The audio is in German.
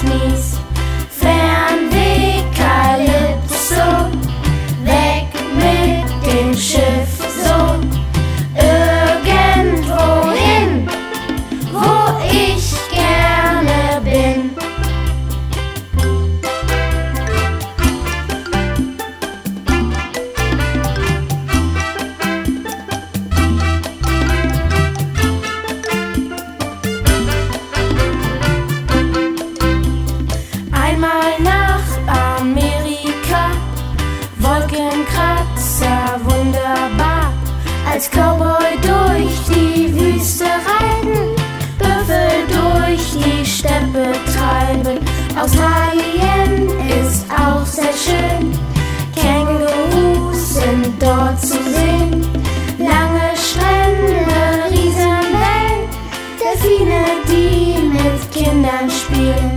genieß. Fernweh Kalypso, weg mit dem Schiff so. Irgendwohin, wo ich gerne bin. Einmal nach Amerika, Wolkenkratzer, wunderbar. Als Cowboy durch die Wüste reiten, Büffel durch die Steppe treiben. Australien ist auch sehr schön, Kängurus sind dort zu sehen. Lange Strände, Riesenwellen, Delfine, die mit Kindern spielen.